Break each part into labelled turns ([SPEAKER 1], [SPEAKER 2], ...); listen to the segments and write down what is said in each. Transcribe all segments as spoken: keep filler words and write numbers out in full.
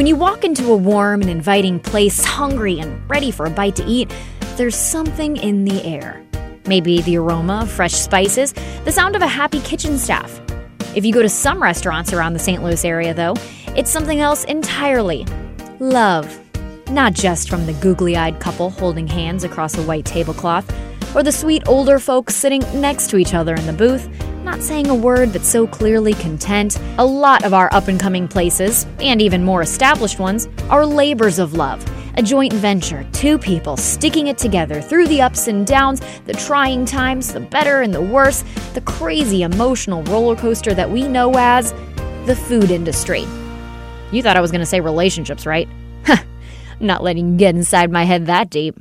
[SPEAKER 1] When you walk into a warm and inviting place, hungry and ready for a bite to eat, there's something in the air. Maybe the aroma of fresh spices, the sound of a happy kitchen staff. If you go to some restaurants around the Saint Louis area, though, it's something else entirely. Love. Not just from the googly-eyed couple holding hands across a white tablecloth, or the sweet older folks sitting next to each other in the booth, not saying a word but so clearly content. A lot of our up-and-coming places, and even more established ones, are labors of love. A joint venture, two people sticking it together through the ups and downs, the trying times, the better and the worse, the crazy emotional roller coaster that we know as the food industry. You thought I was going to say relationships, right? Not letting you get inside my head that deep.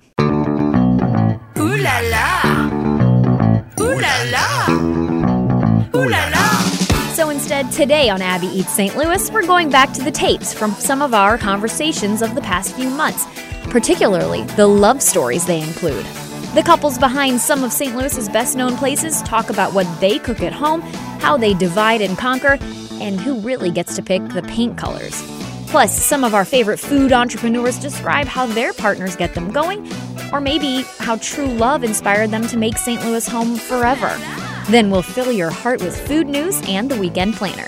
[SPEAKER 2] Ooh la la! Ooh la la! Ooh la la!
[SPEAKER 1] So instead, today on Abby Eats Saint Louis, we're going back to the tapes from some of our conversations of the past few months, particularly the love stories they include. The couples behind some of Saint Louis's best-known places talk about what they cook at home, how they divide and conquer, and who really gets to pick the paint colors. Plus, some of our favorite food entrepreneurs describe how their partners get them going, or maybe how true love inspired them to make Saint Louis home forever. Then we'll fill your heart with food news and the weekend planner.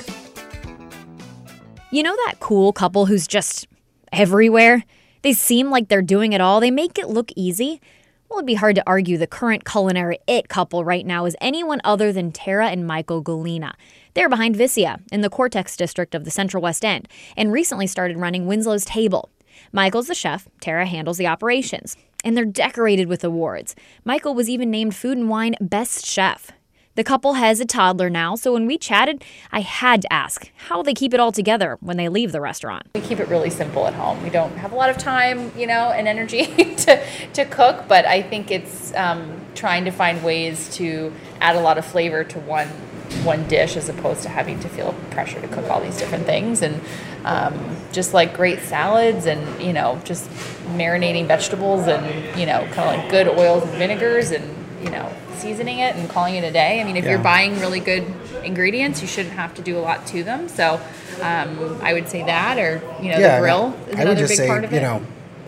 [SPEAKER 1] You know that cool couple who's just everywhere? They seem like they're doing it all. They make it look easy. Well, it'd be hard to argue the current culinary it couple right now is anyone other than Tara and Michael Galina. They're behind Vicia in the Cortex district of the Central West End and recently started running Winslow's Table. Michael's the chef, Tara handles the operations, and they're decorated with awards. Michael was even named Food and Wine Best Chef. The couple has a toddler now, so when we chatted, I had to ask how they keep it all together when they leave the restaurant.
[SPEAKER 3] We keep it really simple at home. We don't have a lot of time, you know, and energy to, to cook, but I think it's um, trying to find ways to add a lot of flavor to one one dish as opposed to having to feel pressure to cook all these different things. And um, just like great salads and, you know, just marinating vegetables and, you know, kind of like good oils and vinegars and, you know, seasoning it and calling it a day. I mean, if yeah. you're buying really good ingredients, you shouldn't have to do a lot to them. So um, I would say that, or, you know,
[SPEAKER 4] yeah,
[SPEAKER 3] the grill is
[SPEAKER 4] I
[SPEAKER 3] another
[SPEAKER 4] would just
[SPEAKER 3] big
[SPEAKER 4] say,
[SPEAKER 3] part of
[SPEAKER 4] you
[SPEAKER 3] it.
[SPEAKER 4] know,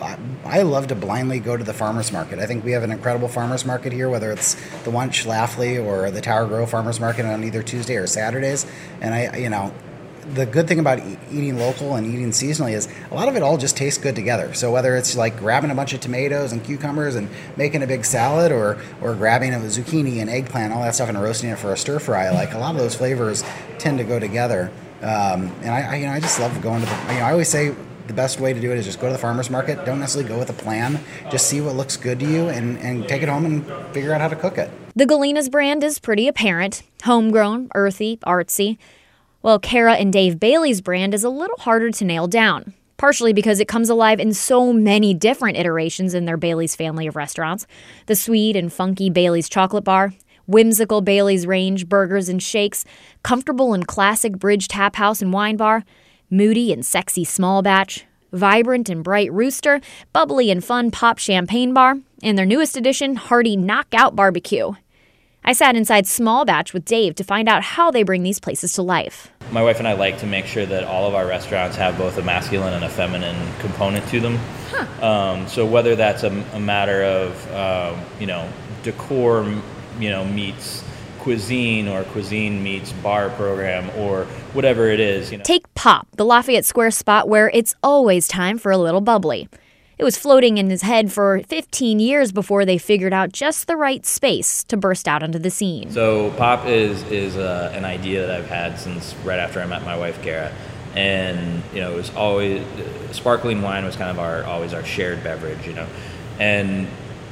[SPEAKER 4] I love to blindly go to the farmer's market. I think we have an incredible farmer's market here, whether it's the Wunsch, Laughley, or the Tower Grove farmer's market on either Tuesday or Saturdays. And I, you know, the good thing about e- eating local and eating seasonally is a lot of it all just tastes good together. So whether it's like grabbing a bunch of tomatoes and cucumbers and making a big salad, or or grabbing a zucchini and eggplant, all that stuff, and roasting it for a stir fry, like a lot of those flavors tend to go together. Um, and I, I, you know, I just love going to the. You know, I always say the best way to do it is just go to the farmer's market. Don't necessarily go with a plan. Just see what looks good to you and, and take it home and figure out how to cook it.
[SPEAKER 1] The Galina's brand is pretty apparent. Homegrown, earthy, artsy. Well, Kara and Dave Bailey's brand is a little harder to nail down, partially because it comes alive in so many different iterations in their Bailey's family of restaurants. The sweet and funky Bailey's chocolate bar, whimsical Bailey's range burgers and shakes, comfortable and classic Bridge Tap House and Wine Bar, moody and sexy Small Batch, vibrant and bright Rooster, bubbly and fun Pop Champagne Bar, and their newest addition, hearty Knockout Barbecue. I sat inside Small Batch with Dave to find out how they bring these places to life.
[SPEAKER 5] My wife and I like to make sure that all of our restaurants have both a masculine and a feminine component to them. Huh. Um, so whether that's a, a matter of, uh, you know, decor, you know, meets cuisine, or cuisine meets bar program, or whatever it is. You know.
[SPEAKER 1] Take Pop, the Lafayette Square spot where it's always time for a little bubbly. It was floating in his head for fifteen years before they figured out just the right space to burst out onto the scene.
[SPEAKER 5] So Pop is is uh, an idea that I've had since right after I met my wife, Kara. And, you know, it was always, uh, sparkling wine was kind of our, always our shared beverage, you know. And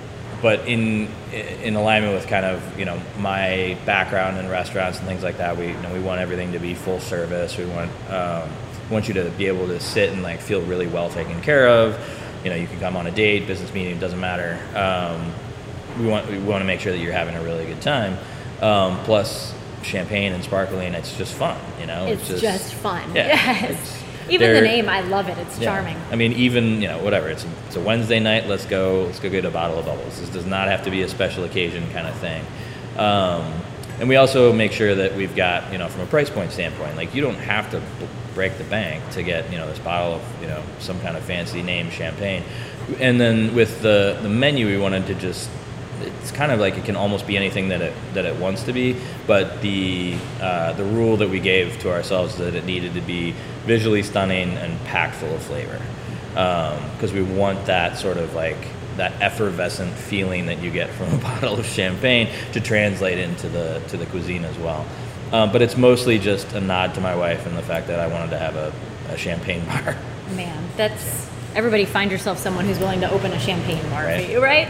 [SPEAKER 5] But in in alignment with kind of, you know, my background in restaurants and things like that, we you know we want everything to be full service. We want um, want you to be able to sit and like feel really well taken care of. You know, you can come on a date, business meeting, doesn't matter. Um, we want we want to make sure that you're having a really good time. Um, plus, champagne and sparkling, it's just fun. You know,
[SPEAKER 1] it's, it's just, just fun.
[SPEAKER 5] Yeah,
[SPEAKER 1] yes. Even the name, I love it. It's
[SPEAKER 5] yeah.
[SPEAKER 1] charming.
[SPEAKER 5] I mean, even, you know, whatever. It's a, it's a Wednesday night. Let's go. Let's go get a bottle of bubbles. This does not have to be a special occasion kind of thing. Um, and we also make sure that we've got, you know, from a price point standpoint, like you don't have to break the bank to get, you know, this bottle of, you know, some kind of fancy name champagne. And then with the the menu, we wanted to just, it's kind of like it can almost be anything that it that it wants to be, but the uh, the rule that we gave to ourselves is that it needed to be visually stunning and packed full of flavor, because um, we want that sort of like that effervescent feeling that you get from a bottle of champagne to translate into the to the cuisine as well. Um, but it's mostly just a nod to my wife and the fact that I wanted to have a, a champagne bar.
[SPEAKER 1] Man, that's everybody find yourself someone who's willing to open a champagne bar
[SPEAKER 5] Right.
[SPEAKER 1] for you, right?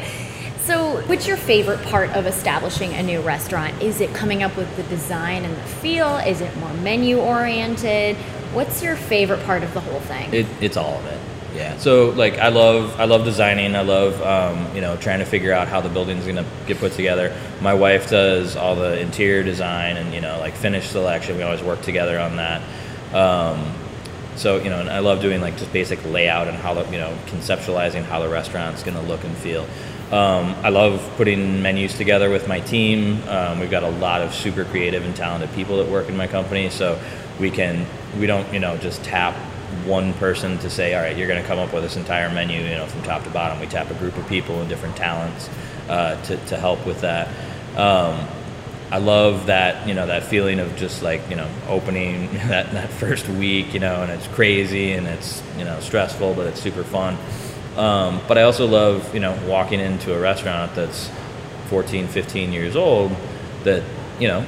[SPEAKER 1] So what's your favorite part of establishing a new restaurant? Is it coming up with the design and the feel? Is it more menu oriented? What's your favorite part of the whole thing?
[SPEAKER 5] It, it's all of it. Yeah. So like I love I love designing. I love um, you know trying to figure out how the building's gonna get put together. My wife does all the interior design and you know like finish selection. We always work together on that. Um, so you know, and I love doing like just basic layout and how the you know conceptualizing how the restaurant's gonna look and feel. Um, I love putting menus together with my team. Um, we've got a lot of super creative and talented people that work in my company, so we can we don't you know just tap one person to say, all right, you're going to come up with this entire menu, you know, from top to bottom. We tap a group of people and different talents uh, to to help with that. Um, I love that, you know, that feeling of just like, you know, opening that, that first week, you know, and it's crazy and it's, you know, stressful, but it's super fun. Um, but I also love, you know, walking into a restaurant that's fourteen, fifteen years old that, you know,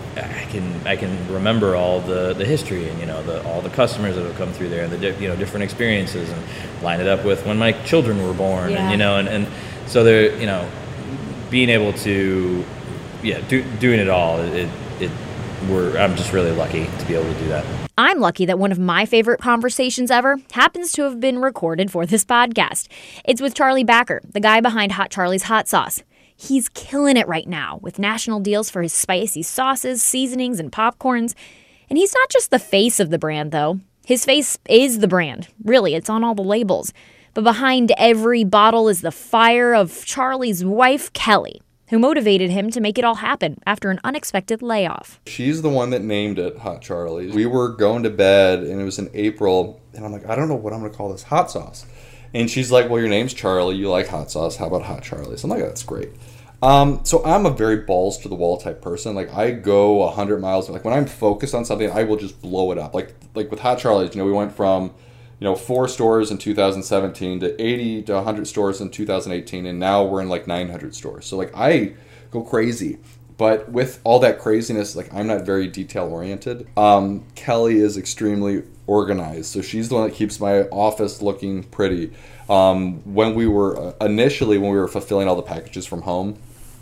[SPEAKER 5] I can I can remember all the, the history and you know the all the customers that have come through there and the di- you know different experiences and line it up with when my children were born
[SPEAKER 1] Yeah.
[SPEAKER 5] and you know and, and so they're you know being able to yeah do, doing it all it it we're I'm just really lucky to be able to do that.
[SPEAKER 1] I'm lucky that one of my favorite conversations ever happens to have been recorded for this podcast. It's with Charlie Backer, the guy behind Hot Charlie's Hot Sauce. He's killing it right now with national deals for his spicy sauces, seasonings, and popcorns. And he's not just the face of the brand, though. His face is the brand. Really, it's on all the labels. But behind every bottle is the fire of Charlie's wife, Kelly, who motivated him to make it all happen after an unexpected layoff.
[SPEAKER 6] She's the one that named it Hot Charlie's. We were going to bed, and it was in April, and I'm like, I don't know what I'm going to call this hot sauce. And she's like, well, your name's Charlie. You like hot sauce. How about Hot Charlie's? I'm like, that's great. Um, so I'm a very balls to the wall type person. Like I go one hundred miles. Like when I'm focused on something, I will just blow it up. Like like with Hot Charlie's, you know, we went from, you know, four stores in two thousand seventeen to eighty to one hundred stores in two thousand eighteen. And now we're in like nine hundred stores. So like I go crazy. But with all that craziness, like I'm not very detail oriented. Um, Kelly is extremely organized. So she's the one that keeps my office looking pretty. Um, when we were, uh, initially when we were fulfilling all the packages from home,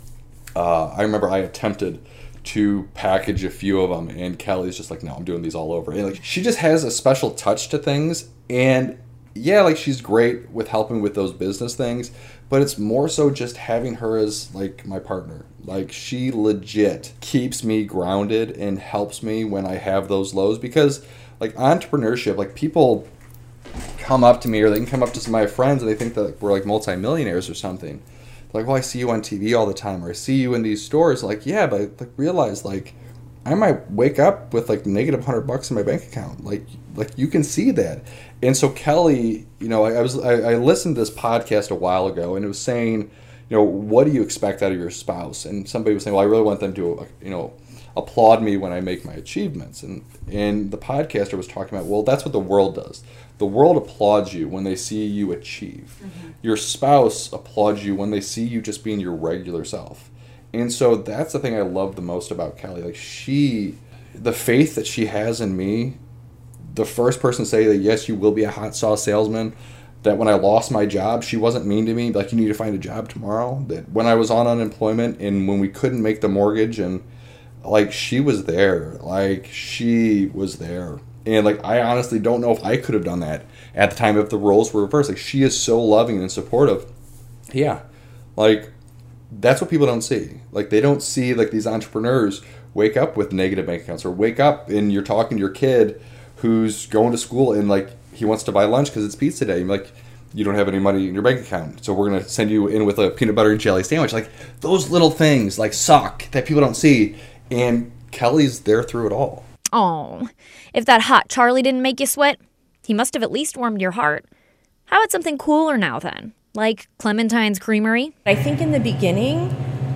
[SPEAKER 6] uh, I remember I attempted to package a few of them and Kelly's just like, no, I'm doing these all over. And like, she just has a special touch to things. And yeah, like she's great with helping with those business things, but it's more so just having her as like my partner. Like she legit keeps me grounded and helps me when I have those lows, because like entrepreneurship, like people come up to me or they can come up to some of my friends and they think that like, we're like multimillionaires or something. They're like, well, I see you on T V all the time, or I see you in these stores. Like, yeah, but I like realize like I might wake up with like negative one hundred bucks in my bank account. Like, like you can see that. And so Kelly, you know, I, I was I, I listened to this podcast a while ago, and it was saying, you know, what do you expect out of your spouse? And somebody was saying, well, I really want them to, you know, applaud me when I make my achievements. And and the podcaster was talking about, well, that's what the world does. The world applauds you when they see you achieve. Mm-hmm. Your spouse applauds you when they see you just being your regular self. And so that's the thing I love the most about Kelly. Like she, the faith that she has in me, the first person to say that, yes, you will be a hot sauce salesman, that when I lost my job, she wasn't mean to me, like, you need to find a job tomorrow. That when I was on unemployment and when we couldn't make the mortgage, and like, she was there. Like, she was there. And like, I honestly don't know if I could have done that at the time if the roles were reversed. Like, she is so loving and supportive. Yeah. Like, that's what people don't see. Like, they don't see like these entrepreneurs wake up with negative bank accounts, or wake up and you're talking to your kid who's going to school and like he wants to buy lunch because it's pizza day. You're like, you don't have any money in your bank account, so we're going to send you in with a peanut butter and jelly sandwich. Like, those little things like suck that people don't see. And Kelly's there through it all.
[SPEAKER 1] Oh, if that hot Charlie didn't make you sweat, he must have at least warmed your heart. How about something cooler now then? Like Clementine's Creamery?
[SPEAKER 7] I think in the beginning,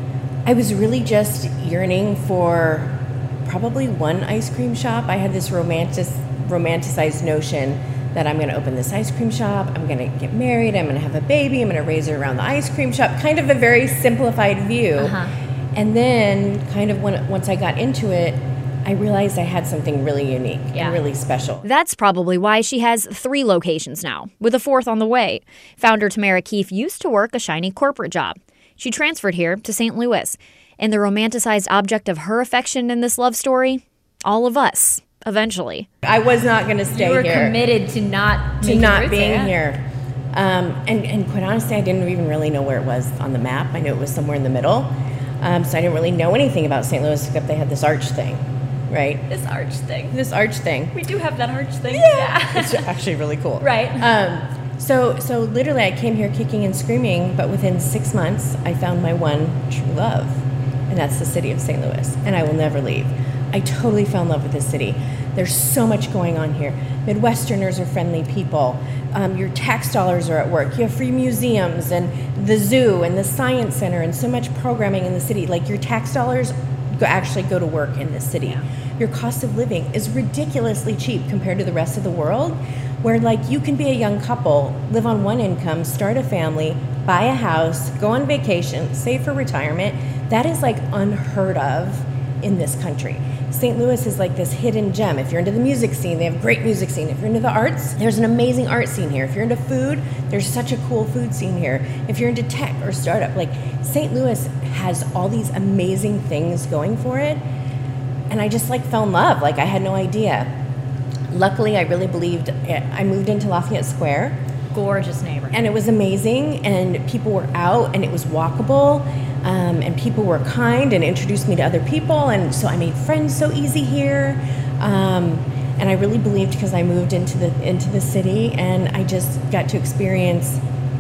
[SPEAKER 7] I was really just yearning for probably one ice cream shop. I had this romantic, romanticized notion that I'm going to open this ice cream shop, I'm going to get married, I'm going to have a baby, I'm going to raise her around the ice cream shop, kind of a very simplified view.
[SPEAKER 1] Uh-huh.
[SPEAKER 7] And then kind of when, once I got into it, I realized I had something really unique
[SPEAKER 1] Yeah.
[SPEAKER 7] and really special.
[SPEAKER 1] That's probably why she has three locations now, with a fourth on the way. Founder Tamara Keefe used to work a shiny corporate job. She transferred here to Saint Louis. And the romanticized object of her affection in this love story? All of us, eventually.
[SPEAKER 7] I was not going to stay
[SPEAKER 3] You were
[SPEAKER 7] here.
[SPEAKER 3] committed to not
[SPEAKER 7] to
[SPEAKER 3] making
[SPEAKER 7] not
[SPEAKER 3] roots
[SPEAKER 7] being
[SPEAKER 3] there.
[SPEAKER 7] here. Um, and, and quite honestly, I didn't even really know where it was on the map. I knew it was somewhere in the middle. Um, so I didn't really know anything about Saint Louis except they had this arch thing, right?
[SPEAKER 3] This arch thing.
[SPEAKER 7] This arch thing.
[SPEAKER 3] We do have that arch thing. Yeah.
[SPEAKER 7] It's actually really cool.
[SPEAKER 3] Right.
[SPEAKER 7] Um, so, so literally I came here kicking and screaming, but within six months, I found my one true love, and that's the city of Saint Louis, and I will never leave. I totally fell in love with this city. There's so much going on here. Midwesterners are friendly people. Um, your tax dollars are at work. You have free museums and the zoo and the science center and so much programming in the city. Like your tax dollars go, actually go to work in this city. Your cost of living is ridiculously cheap compared to the rest of the world, where like you can be a young couple, live on one income, start a family, buy a house, go on vacation, save for retirement. That is like unheard of in this country. Saint Louis is like this hidden gem. If you're into the music scene, they have a great music scene. If you're into the arts, there's an amazing art scene here. If you're into food, there's such a cool food scene here. If you're into tech or startup, like Saint Louis has all these amazing things going for it. And I just like fell in love. Like I had no idea. Luckily, I really believed, I moved into Lafayette Square.
[SPEAKER 3] Gorgeous neighborhood.
[SPEAKER 7] And it was amazing, and people were out, and it was walkable, um, and people were kind and introduced me to other people, and so I made friends so easy here. Um, and I really believed because I moved into the into the city, and I just got to experience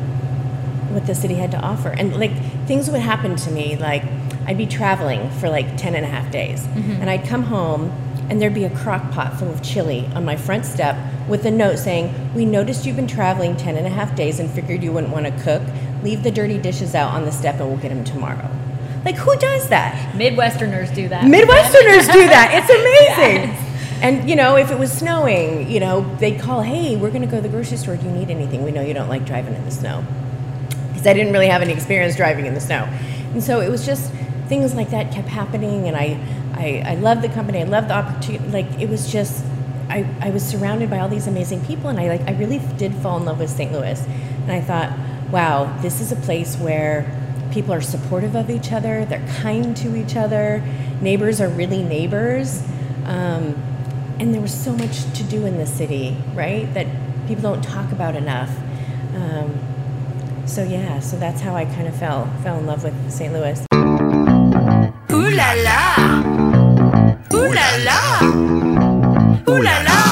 [SPEAKER 7] what the city had to offer. And like things would happen to me, like I'd be traveling for like ten and a half days, mm-hmm. and I'd come home, and there'd be a crock pot full of chili on my front step with a note saying, "We noticed you've been traveling ten and a half days and figured you wouldn't want to cook. Leave the dirty dishes out on the step and we'll get them tomorrow." Like, who does that?
[SPEAKER 3] Midwesterners do that.
[SPEAKER 7] Midwesterners do that. It's amazing. Yes. And, you know, if it was snowing, you know, they'd call, "Hey, we're going to go to the grocery store. Do you need anything? We know you don't like driving in the snow." Because I didn't really have any experience driving in the snow. And so it was just things like that kept happening, and I, I, I loved the company. I loved the opportunity. Like, it was just, I, I was surrounded by all these amazing people, and I like I really did fall in love with Saint Louis. And I thought, wow, this is a place where people are supportive of each other. They're kind to each other. Neighbors are really neighbors. Um, and there was so much to do in the city, right, that people don't talk about enough. Um, so yeah, so that's how I kind of fell fell in love with Saint Louis.
[SPEAKER 2] Ooh la la! Ooh la la! Ooh la la!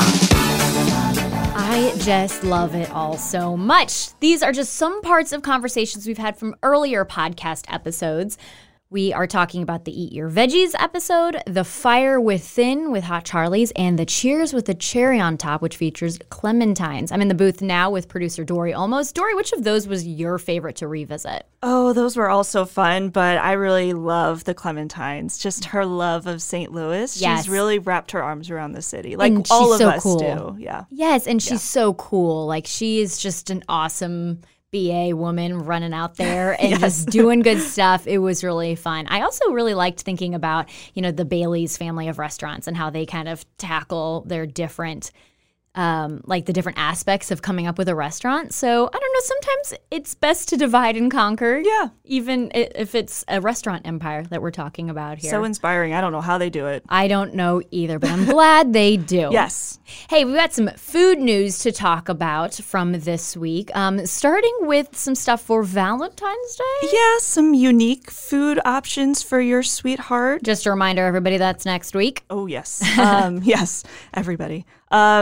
[SPEAKER 1] I just love it all so much. These are just some parts of conversations we've had from earlier podcast episodes. We are talking about the Eat Your Veggies episode, the Fire Within with Hot Charlie's, and the Cheers with the Cherry on Top, which features Clementines. I'm in the booth now with producer Dory Olmos. Dory, which of those was your favorite to revisit?
[SPEAKER 8] Oh, those were all so fun, but I really love the Clementines. Just her love of Saint Louis.
[SPEAKER 1] Yes.
[SPEAKER 8] She's really wrapped her arms around the city, like
[SPEAKER 1] And
[SPEAKER 8] all
[SPEAKER 1] she's
[SPEAKER 8] of
[SPEAKER 1] so
[SPEAKER 8] us
[SPEAKER 1] cool.
[SPEAKER 8] do. Yeah.
[SPEAKER 1] Yes, and she's
[SPEAKER 8] Yeah.
[SPEAKER 1] so cool. Like, she is just an awesome B A woman running out there and
[SPEAKER 8] Yes.
[SPEAKER 1] just doing good stuff. It was really fun. I also really liked thinking about, you know, the Bailey's family of restaurants and how they kind of tackle their different, um, like the different aspects of coming up with a restaurant. So I don't know, sometimes it's best to divide and conquer.
[SPEAKER 8] Yeah.
[SPEAKER 1] Even i- if it's a restaurant empire that we're talking about here.
[SPEAKER 8] So inspiring. I don't know how they do it.
[SPEAKER 1] I don't know either, but I'm glad they do.
[SPEAKER 8] Yes.
[SPEAKER 1] Hey, we've got some food news to talk about from this week, um, starting with some stuff for Valentine's Day.
[SPEAKER 8] Yeah, some unique food options for your sweetheart.
[SPEAKER 1] Just a reminder, everybody, that's next week.
[SPEAKER 8] Oh, yes. Um, yes, everybody. Um, so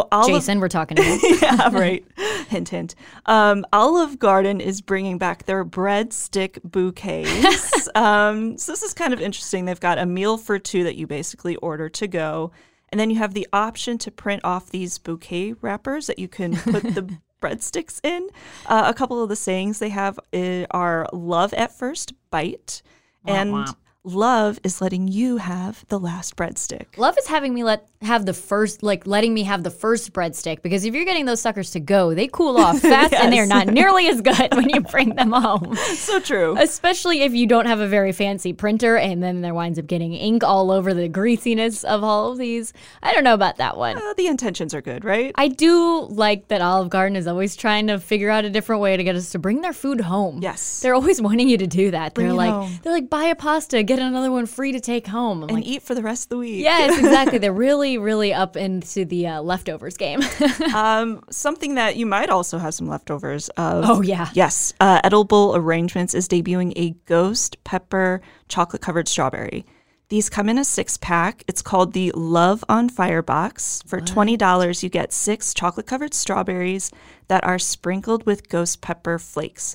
[SPEAKER 8] Olive,
[SPEAKER 1] Jason, we're talking to you.
[SPEAKER 8] yeah, right. Hint, hint. Um, Olive Garden is bringing back their breadstick bouquets. um, so this is kind of interesting. They've got a meal for two that you basically order to go. And then you have the option to print off these bouquet wrappers that you can put the breadsticks in. Uh, a couple of the sayings they have uh, are love at first bite and
[SPEAKER 1] Wah, wah.
[SPEAKER 8] love is letting you have the last breadstick.
[SPEAKER 1] Love is having me let have the first, like letting me have the first breadstick, because if you're getting those suckers to go, they cool off fast and they're not nearly as good when you bring them home.
[SPEAKER 8] So true.
[SPEAKER 1] Especially if you don't have a very fancy printer and then there winds up getting ink all over the greasiness of all of these. I don't know about that one.
[SPEAKER 8] Uh, the intentions are good, right?
[SPEAKER 1] I do like that Olive Garden is always trying to figure out a different way to get us to bring their food home.
[SPEAKER 8] Yes.
[SPEAKER 1] They're always wanting you to do that.
[SPEAKER 8] Bring
[SPEAKER 1] they're
[SPEAKER 8] it
[SPEAKER 1] like
[SPEAKER 8] home.
[SPEAKER 1] they're like buy a pasta, get another one free to take home. I'm
[SPEAKER 8] and
[SPEAKER 1] like,
[SPEAKER 8] eat for the rest of the week.
[SPEAKER 1] yes, exactly. They're really, really up into the uh, leftovers game.
[SPEAKER 8] Um, something that you might also have some leftovers of.
[SPEAKER 1] Oh, yeah.
[SPEAKER 8] Yes. Uh, Edible Arrangements is debuting a ghost pepper chocolate covered strawberry. These come in a six pack. It's called the Love on Fire box. For twenty dollars, you get six chocolate covered strawberries that are sprinkled with ghost pepper flakes.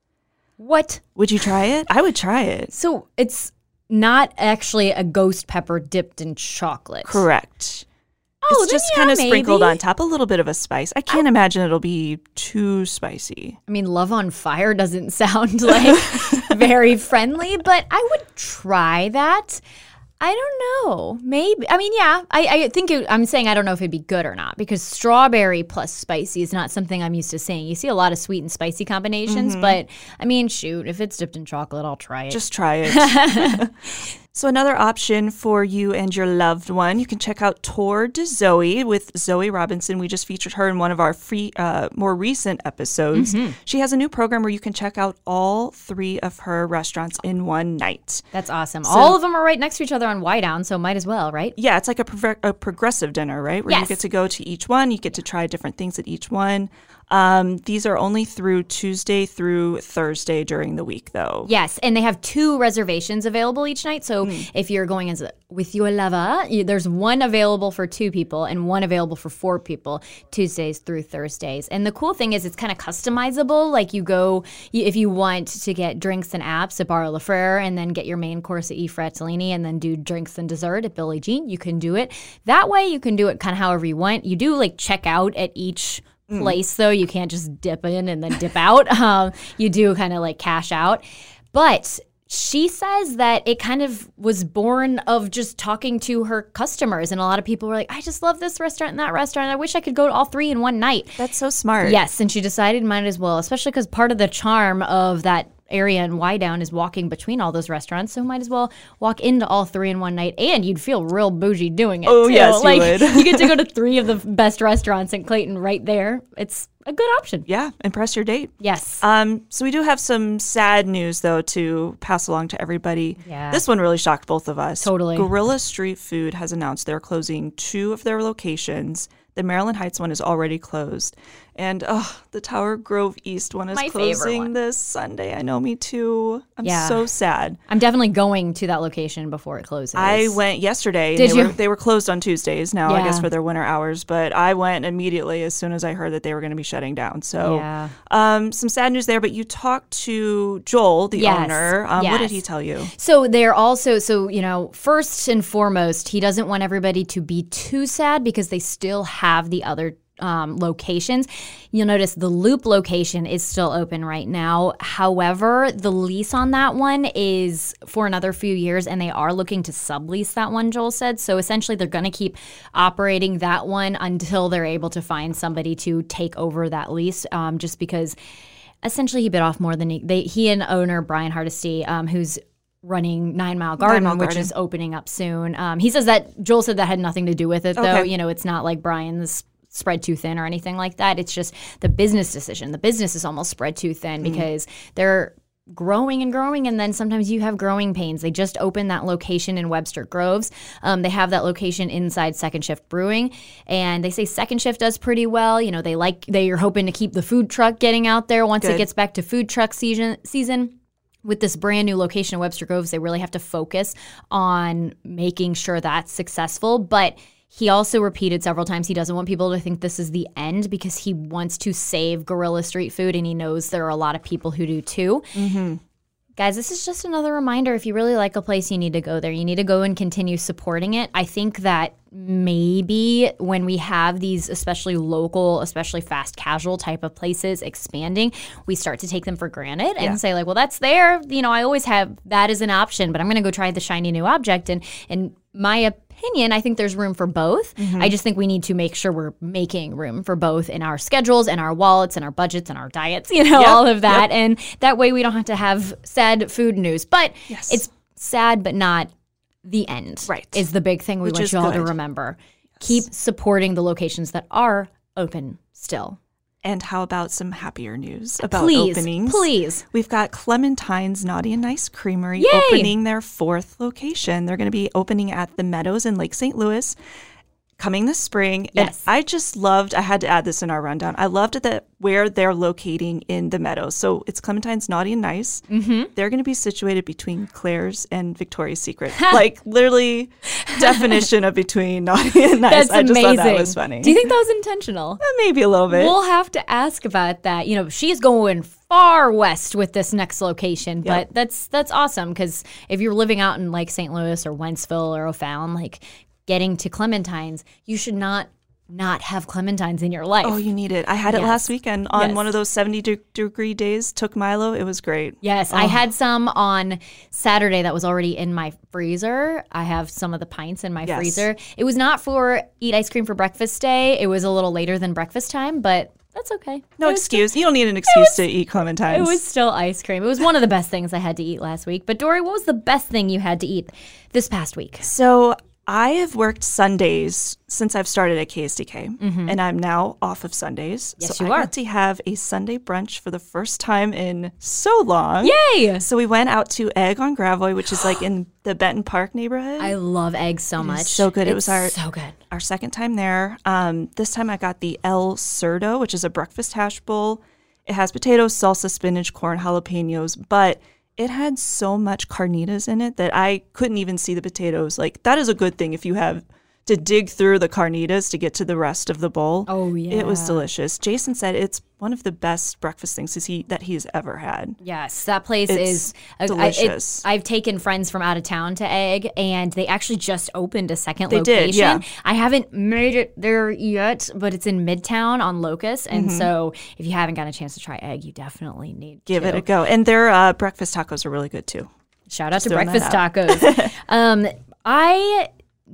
[SPEAKER 1] What?
[SPEAKER 8] Would you try it? I would try it.
[SPEAKER 1] So it's not actually a ghost pepper dipped in chocolate.
[SPEAKER 8] Correct.
[SPEAKER 1] Oh,
[SPEAKER 8] it's
[SPEAKER 1] then
[SPEAKER 8] just
[SPEAKER 1] yeah,
[SPEAKER 8] kind of sprinkled
[SPEAKER 1] maybe.
[SPEAKER 8] on top, a little bit of a spice. I can't imagine it'll be too spicy.
[SPEAKER 1] I mean, Love on Fire doesn't sound like very friendly, but I would try that. I don't know. Maybe. I mean, yeah, I, I think it, I'm saying I don't know if it'd be good or not, because strawberry plus spicy is not something I'm used to seeing. You see a lot of sweet and spicy combinations, but I mean, shoot, if it's dipped in chocolate, I'll try it.
[SPEAKER 8] Just try it. So another option for you and your loved one, you can check out Tour de Zoe with Zoe Robinson. We just featured her in one of our free, uh, more recent episodes.
[SPEAKER 1] Mm-hmm.
[SPEAKER 8] She has a new program where you can check out all three of her restaurants in one night.
[SPEAKER 1] That's awesome. All of them are right next to each other on Wydown, so might as well, right?
[SPEAKER 8] Yeah, it's like a, prog- a progressive dinner, right? Where
[SPEAKER 1] Yes.
[SPEAKER 8] you get to go to each one. You get to try different things at each one. Um, these are only through Tuesday through Thursday during the week, though.
[SPEAKER 1] Yes, and they have two reservations available each night. So if you're going as a, with your lover, you, there's one available for two people and one available for four people, Tuesdays through Thursdays. And the cool thing is it's kind of customizable. Like you go, you, if you want to get drinks and apps at Bar La Frere and then get your main course at E. Frattellini and then do drinks and dessert at Billie Jean, you can do it. That way you can do it kind of however you want. You do like check out at each place, though. You can't just dip in and then dip out. Um, you do kind of like cash out. But she says that it kind of was born of just talking to her customers. And a lot of people were like, I just love this restaurant and that restaurant. I wish I could go to all three in one night.
[SPEAKER 8] That's so smart.
[SPEAKER 1] Yes. And she decided might as well, especially because part of the charm of that area in Wydown is walking between all those restaurants, so might as well walk into all three in one night, and you'd feel real bougie doing it.
[SPEAKER 8] Oh,
[SPEAKER 1] too.
[SPEAKER 8] yes, you
[SPEAKER 1] like,
[SPEAKER 8] would.
[SPEAKER 1] You get to go to three of the best restaurants in Clayton right there. It's a good option.
[SPEAKER 8] Yeah, impress your date.
[SPEAKER 1] Yes.
[SPEAKER 8] Um, so we do have some sad news, though, to pass along to everybody.
[SPEAKER 1] Yeah.
[SPEAKER 8] This one really shocked both of us.
[SPEAKER 1] Totally.
[SPEAKER 8] Gorilla Street Food has announced they're closing two of their locations. The Maryland Heights one is already closed. And oh, the Tower Grove East one is
[SPEAKER 1] My favorite
[SPEAKER 8] closing
[SPEAKER 1] one.
[SPEAKER 8] this Sunday. I know, me too. I'm
[SPEAKER 1] Yeah.
[SPEAKER 8] so sad.
[SPEAKER 1] I'm definitely going to that location before it closes.
[SPEAKER 8] I went yesterday. and
[SPEAKER 1] Did
[SPEAKER 8] they
[SPEAKER 1] you?
[SPEAKER 8] Were, they were closed on Tuesdays now, I
[SPEAKER 1] Yeah.
[SPEAKER 8] guess, for their winter hours. But I went immediately as soon as I heard that they were going to be shutting down. So
[SPEAKER 1] Yeah.
[SPEAKER 8] um, some sad news there. But you talked to Joel, the
[SPEAKER 1] Yes.
[SPEAKER 8] owner. Um, What did
[SPEAKER 1] Yes.
[SPEAKER 8] he tell you?
[SPEAKER 1] So they're also, so, you know, first and foremost, he doesn't want everybody to be too sad because they still have the other um, locations. You'll notice the Loop location is still open right now. However, the lease on that one is for another few years, and they are looking to sublease that one, Joel said. So essentially, they're going to keep operating that one until they're able to find somebody to take over that lease, um, just because essentially he bit off more than he, they, he and owner Brian Hardesty, um, who's running Nine Mile Garden,
[SPEAKER 8] Mile
[SPEAKER 1] which
[SPEAKER 8] Garden.
[SPEAKER 1] is opening up soon. Um, he says that Joel said that had nothing to do with it, though.
[SPEAKER 8] Okay.
[SPEAKER 1] You know, it's not like Brian's spread too thin or anything like that. It's just the business decision. The business is almost spread too thin
[SPEAKER 8] Mm-hmm.
[SPEAKER 1] because they're growing and growing, and then sometimes you have growing pains. They just opened that location in Webster Groves. Um, they have that location inside Second Shift Brewing, and they say Second Shift does pretty well. You know, they like they're hoping to keep the food truck getting out there once
[SPEAKER 8] Good.
[SPEAKER 1] it gets back to food truck season. Season. With this brand new location in Webster Groves, they really have to focus on making sure that's successful. But He also repeated several times he doesn't want people to think this is the end because he wants to save Guerrilla Street Food, and he knows there are a lot of people who do too. Mm-hmm. Guys, this is just another reminder. If you really like a place, you need to go there. You need to go and continue supporting it. I think that maybe when we have these especially local, especially fast casual type of places expanding, we start to take them for granted and
[SPEAKER 8] Yeah.
[SPEAKER 1] say like, well, that's there. You know, I always have that as an option, but I'm going to go try the shiny new object. And in my opinion, I think there's room for both.
[SPEAKER 8] Mm-hmm.
[SPEAKER 1] I just think we need to make sure we're making room for both in our schedules and our wallets and our budgets and our diets, you know,
[SPEAKER 8] Yep,
[SPEAKER 1] all of that.
[SPEAKER 8] yep.
[SPEAKER 1] And that way we don't have to have sad food news. But
[SPEAKER 8] Yes.
[SPEAKER 1] it's sad, but not the end.
[SPEAKER 8] Right.
[SPEAKER 1] Is the big thing we
[SPEAKER 8] Which
[SPEAKER 1] want
[SPEAKER 8] is
[SPEAKER 1] you all to
[SPEAKER 8] good.
[SPEAKER 1] remember. Keep supporting the locations that are open still.
[SPEAKER 8] And how about some happier news about
[SPEAKER 1] Please,
[SPEAKER 8] openings?
[SPEAKER 1] please.
[SPEAKER 8] We've got Clementine's Naughty and Nice Creamery
[SPEAKER 1] Yay!
[SPEAKER 8] opening their fourth location. They're going to be opening at the Meadows in Lake Saint Louis coming this spring.
[SPEAKER 1] Yes.
[SPEAKER 8] And I just loved, I had to add this in our rundown. I loved that where they're locating in the Meadows. So it's Clementine's Naughty and Nice. Mm-hmm. They're going to be situated between Claire's and Victoria's Secret. Like literally definition of between Naughty and Nice.
[SPEAKER 1] That's
[SPEAKER 8] I just
[SPEAKER 1] amazing.
[SPEAKER 8] thought that was funny.
[SPEAKER 1] Do you think that was intentional?
[SPEAKER 8] Uh, Maybe a little bit.
[SPEAKER 1] We'll have to ask about that. You know, she's going far west with this next location, but
[SPEAKER 8] Yep.
[SPEAKER 1] that's that's awesome because if you're living out in like Saint Louis or Wentzville or O'Fallon, like getting to Clementine's, you should not not have Clementine's in your life.
[SPEAKER 8] Oh, you need it. I had it
[SPEAKER 1] Yes.
[SPEAKER 8] last weekend on
[SPEAKER 1] Yes.
[SPEAKER 8] one of those seventy de- degree days. Took Milo. It was great.
[SPEAKER 1] Yes,
[SPEAKER 8] Oh.
[SPEAKER 1] I had some on Saturday that was already in my freezer. I have some of the pints in my
[SPEAKER 8] Yes.
[SPEAKER 1] freezer. It was not for eat ice cream for breakfast day. It was a little later than breakfast time, but that's okay.
[SPEAKER 8] No
[SPEAKER 1] It was
[SPEAKER 8] excuse. You don't need an excuse to eat clementines.
[SPEAKER 1] It was still ice cream. It was one of the best things I had to eat last week. But Dory, what was the best thing you had to eat this past week?
[SPEAKER 8] So I have worked Sundays since I've started at K S D K, and I'm now off of Sundays.
[SPEAKER 1] Yes,
[SPEAKER 8] so
[SPEAKER 1] you
[SPEAKER 8] I
[SPEAKER 1] are.
[SPEAKER 8] got to have a Sunday brunch for the first time in so long.
[SPEAKER 1] Yay!
[SPEAKER 8] So we went out to Egg on Gravois, which is like in the Benton Park neighborhood.
[SPEAKER 1] I love eggs so much.
[SPEAKER 8] so good. It
[SPEAKER 1] It's
[SPEAKER 8] was our-
[SPEAKER 1] so good.
[SPEAKER 8] Our second time there. Um, this time I got the El Cerdo, which is a breakfast hash bowl. It has potatoes, salsa, spinach, corn, jalapenos, but it had so much carnitas in it that I couldn't even see the potatoes. Like, that is a good thing if you have to dig through the carnitas to get to the rest of the bowl.
[SPEAKER 1] Oh,
[SPEAKER 8] It was
[SPEAKER 1] yeah.
[SPEAKER 8] delicious. Jason said it's one of the best breakfast things that he, that he's ever had.
[SPEAKER 1] Yes, that place
[SPEAKER 8] It's
[SPEAKER 1] is I-
[SPEAKER 8] delicious.
[SPEAKER 1] I, it, I've taken friends from out of town to Egg, and they actually just opened a second
[SPEAKER 8] They
[SPEAKER 1] location.
[SPEAKER 8] did, yeah.
[SPEAKER 1] I haven't made it there yet, but it's in Midtown on Locust, and
[SPEAKER 8] Mm-hmm.
[SPEAKER 1] so if you haven't got a chance to try Egg, you definitely need
[SPEAKER 8] Give
[SPEAKER 1] to.
[SPEAKER 8] it a go. And their uh, breakfast tacos are really good too.
[SPEAKER 1] Shout out to
[SPEAKER 8] throwing
[SPEAKER 1] breakfast
[SPEAKER 8] that
[SPEAKER 1] tacos. um, I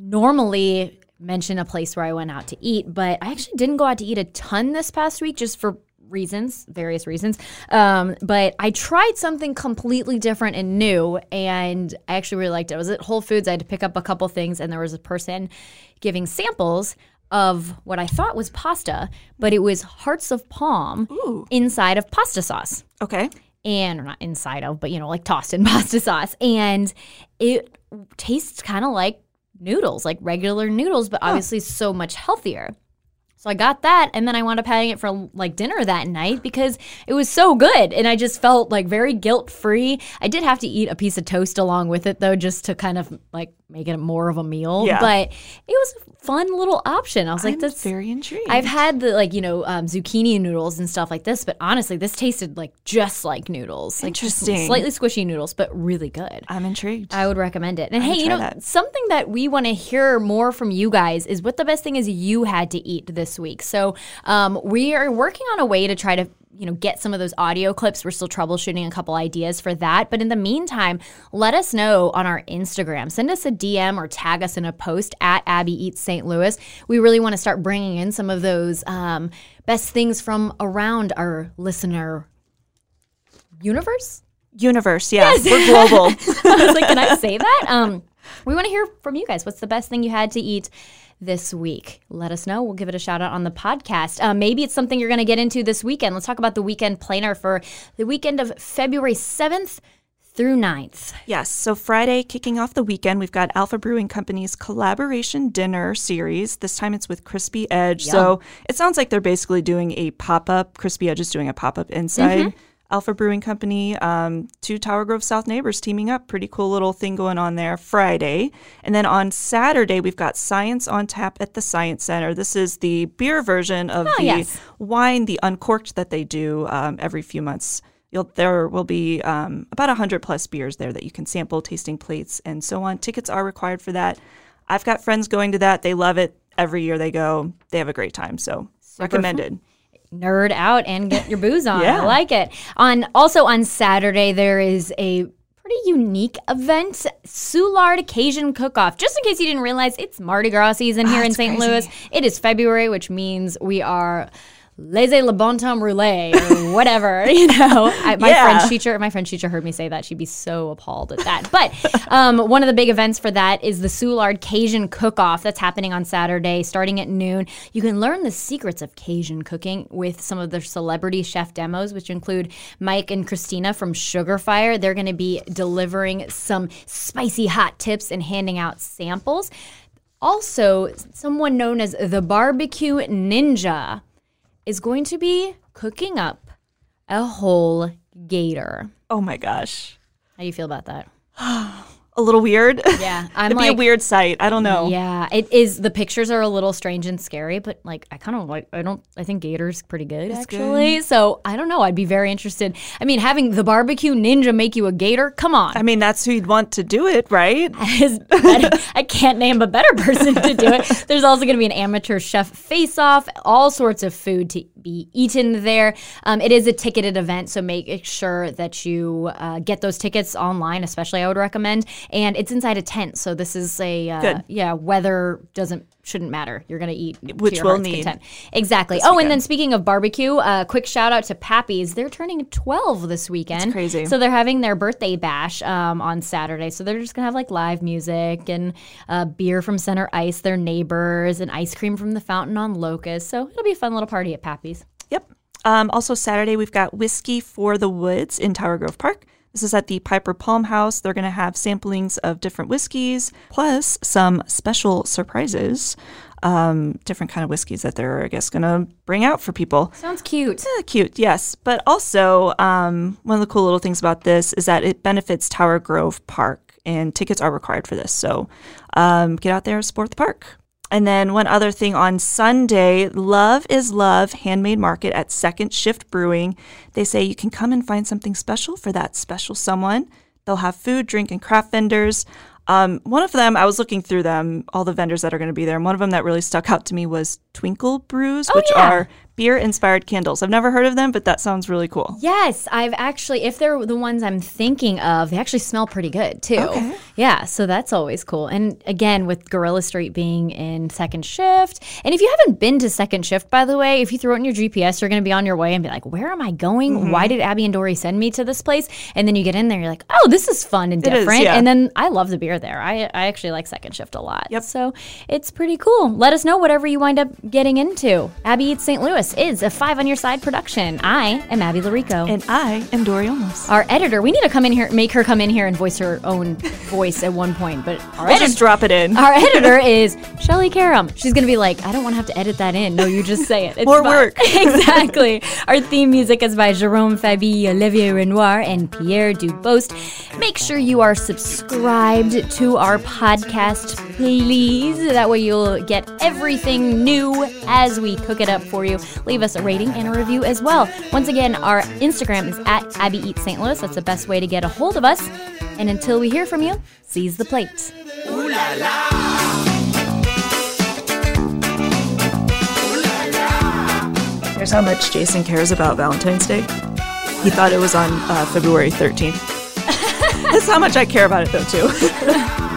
[SPEAKER 1] normally mention a place where I went out to eat, but I actually didn't go out to eat a ton this past week just for reasons, various reasons. Um, but I tried something completely different and new, and I actually really liked it. I was at Whole Foods. I had to pick up a couple things, and there was a person giving samples of what I thought was pasta, but it was hearts of palm
[SPEAKER 8] Ooh.
[SPEAKER 1] inside of pasta sauce.
[SPEAKER 8] Okay.
[SPEAKER 1] And or not inside of, but you know, like tossed in pasta sauce. And it tastes kind of like noodles, like regular noodles, but obviously so much healthier. So I got that, and then I wound up having it for like dinner that night because it was so good, and I just felt like very guilt-free. I did have to eat a piece of toast along with it, though, just to kind of like make it more of a meal.
[SPEAKER 8] Yeah.
[SPEAKER 1] But it was a fun little option. I was like,
[SPEAKER 8] I'm
[SPEAKER 1] that's
[SPEAKER 8] very intrigued.
[SPEAKER 1] I've had the like you know um, zucchini noodles and stuff like this, but honestly, this tasted like just like noodles, like just
[SPEAKER 8] Interesting.
[SPEAKER 1] slightly squishy noodles, but really good.
[SPEAKER 8] I'm intrigued.
[SPEAKER 1] I would recommend it. And hey,
[SPEAKER 8] would
[SPEAKER 1] you
[SPEAKER 8] try
[SPEAKER 1] know,
[SPEAKER 8] that.
[SPEAKER 1] something that we want to hear more from you guys is what the best thing is you had to eat this week. So um, we are working on a way to try to you know, get some of those audio clips. We're still troubleshooting a couple ideas for that. But in the meantime, let us know on our Instagram. Send us a D M or tag us in a post at Abby Eats Saint Louis. We really want to start bringing in some of those um, best things from around our listener universe.
[SPEAKER 8] Universe, yeah. We're global.
[SPEAKER 1] I was like, can I say that? Um, we want to hear from you guys. What's the best thing you had to eat this week? Let us know. We'll give it a shout out on the podcast. Uh, maybe it's something you're going to get into this weekend. Let's talk about the weekend planner for the weekend of February seventh through ninth.
[SPEAKER 8] Yes. So Friday, kicking off the weekend, we've got Alpha Brewing Company's collaboration dinner series. This time it's with Crispy Edge.
[SPEAKER 1] Yum.
[SPEAKER 8] So it sounds like they're basically doing a pop-up. Crispy Edge is doing a pop-up inside. Alpha Brewing Company, um, two Tower Grove South neighbors teaming up. Pretty cool little thing going on there Friday. And then on Saturday, we've got Science on Tap at the Science Center. This is the beer version of
[SPEAKER 1] Oh,
[SPEAKER 8] the
[SPEAKER 1] yes.
[SPEAKER 8] wine, the uncorked that they do um, every few months. You'll, there will be um, about one hundred plus beers there that you can sample, tasting plates, and so on. Tickets are required for that. I've got friends going to that. They love it. Every year they go. They have a great time. So recommended.
[SPEAKER 1] Nerd out and get your booze on.
[SPEAKER 8] Yeah.
[SPEAKER 1] I like it. On also on Saturday there is a pretty unique event, Soulard Cajun Cook-Off. Just in case you didn't realize, it's Mardi Gras season here
[SPEAKER 8] Oh,
[SPEAKER 1] in
[SPEAKER 8] it's
[SPEAKER 1] Saint
[SPEAKER 8] crazy.
[SPEAKER 1] Louis. It is February, which means we are laissez le bon temps rouler or whatever, you know. I, my
[SPEAKER 8] Yeah.
[SPEAKER 1] French teacher, my French teacher heard me say that. She'd be so appalled at that. But um, one of the big events for that is the Soulard Cajun Cook-Off that's happening on Saturday, starting at noon. You can learn the secrets of Cajun cooking with some of their celebrity chef demos, which include Mike and Christina from Sugar Fire. They're going to be delivering some spicy hot tips and handing out samples. Also, someone known as the Barbecue Ninja is going to be cooking up a whole gator.
[SPEAKER 8] Oh my gosh.
[SPEAKER 1] How do you feel about that?
[SPEAKER 8] A little weird.
[SPEAKER 1] Yeah, I'm
[SPEAKER 8] It'd
[SPEAKER 1] like,
[SPEAKER 8] be a weird sight. I don't know.
[SPEAKER 1] yeah, it is. The pictures are a little strange and scary, but like, I kind of like, I don't, I think gator's pretty good actually. So I don't know. I'd be very interested. I mean, having the Barbecue Ninja make you a gator, come on.
[SPEAKER 8] I mean, that's who you'd want to do it, right?
[SPEAKER 1] Is better- I can't name a better person to do it. There's also going to be an amateur chef face-off, all sorts of food to be eaten there. Um, it is a ticketed event, so make sure that you uh, get those tickets online, especially I would recommend. And it's inside a tent, so this is a uh,
[SPEAKER 8] Good.
[SPEAKER 1] yeah. Weather doesn't shouldn't matter. You're going to eat to
[SPEAKER 8] Which
[SPEAKER 1] your
[SPEAKER 8] we'll
[SPEAKER 1] heart's
[SPEAKER 8] need
[SPEAKER 1] content. Exactly.
[SPEAKER 8] this
[SPEAKER 1] Oh, and
[SPEAKER 8] weekend.
[SPEAKER 1] then speaking of barbecue, uh, quick shout out to Pappy's. They're turning twelve this weekend.
[SPEAKER 8] That's crazy.
[SPEAKER 1] So they're having their birthday bash um, on Saturday. So they're just gonna have like live music and uh, beer from Center Ice, their neighbors, and ice cream from the fountain on Locust. So it'll be a fun little party at Pappy's.
[SPEAKER 8] Yep. Um, also Saturday, we've got Whiskey for the Woods in Tower Grove Park. This is at the Piper Palm House. They're going to have samplings of different whiskeys, plus some special surprises, um, different kind of whiskeys that they're, I guess, going to bring out for people.
[SPEAKER 1] Sounds cute.
[SPEAKER 8] Eh, cute, yes. But also, um, one of the cool little things about this is that it benefits Tower Grove Park, and tickets are required for this. So um, get out there, support the park. And then one other thing on Sunday, Love is Love Handmade Market at Second Shift Brewing. They say you can come and find something special for that special someone. They'll have food, drink, and craft vendors. Um, one of them, I was looking through them, all the vendors that are going to be there, and one of them that really stuck out to me was Twinkle Brews,
[SPEAKER 1] Oh,
[SPEAKER 8] which
[SPEAKER 1] yeah.
[SPEAKER 8] are beer-inspired candles. I've never heard of them, but that sounds really cool.
[SPEAKER 1] Yes, I've actually, if they're the ones I'm thinking of, they actually smell pretty good too.
[SPEAKER 8] Okay.
[SPEAKER 1] Yeah, so that's always cool. And again, with Gorilla Street being in Second Shift, and if you haven't been to Second Shift, by the way, if you throw it in your G P S, you're going to be on your way and be like, where am I going?
[SPEAKER 8] Mm-hmm.
[SPEAKER 1] Why did Abby and Dory send me to this place? And then you get in there, you're like, oh, this is fun and
[SPEAKER 8] It is,
[SPEAKER 1] different.
[SPEAKER 8] yeah.
[SPEAKER 1] And then I love the beer there. I, I actually like Second Shift a lot.
[SPEAKER 8] Yep.
[SPEAKER 1] So it's pretty cool. Let us know whatever you wind up getting into. Abby Eats Saint Louis is a Five on Your Side production. I am Abby Larico.
[SPEAKER 8] And I am Dory Olmos.
[SPEAKER 1] Our editor, we need to come in here, make her come in here and voice her own voice at one point. But our,
[SPEAKER 8] We'll
[SPEAKER 1] edit-
[SPEAKER 8] just drop it in.
[SPEAKER 1] our editor is Shelly Karam. She's going to be like, I don't want to have to edit that in. No, you just say it. It's
[SPEAKER 8] More
[SPEAKER 1] fine.
[SPEAKER 8] work.
[SPEAKER 1] Exactly. Our theme music is by Jerome Fabi, Olivier Renoir, and Pierre Dubost. Make sure you are subscribed to our podcast, please. That way you'll get everything new as we cook it up for you. Leave us a rating and a review as well. Once again, our Instagram is at Abby Eats Saint Louis. That's the best way to get a hold of us. And until we hear from you, seize the plate.
[SPEAKER 8] Here's how much Jason cares about Valentine's Day. He thought it was on uh, February thirteenth. That's how much I care about it, though, too.